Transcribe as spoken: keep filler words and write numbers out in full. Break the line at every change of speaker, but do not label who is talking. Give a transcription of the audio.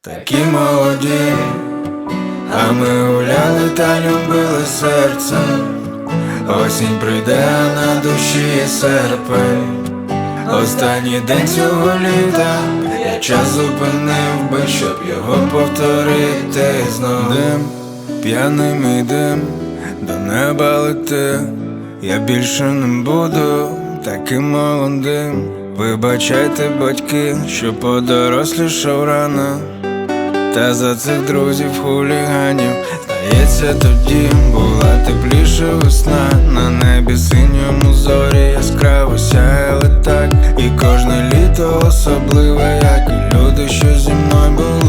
такі молоді, а ми гуляли та любили серцем. Осінь прийде, а на душі серпень. Останній день цього літа, я час зупинив би, щоб його повторити знов. Дим, п'яний мій дим, до неба лети. Я більше не буду таким молодим. Вибачайте, батьки, що подорослішав рано. Та за цих друзів хуліганів, здається, тоді була тепліша весна. На небі синьому зорі яскраво сяяли так. І кожне літо особливе, як і люди, що зі мною були.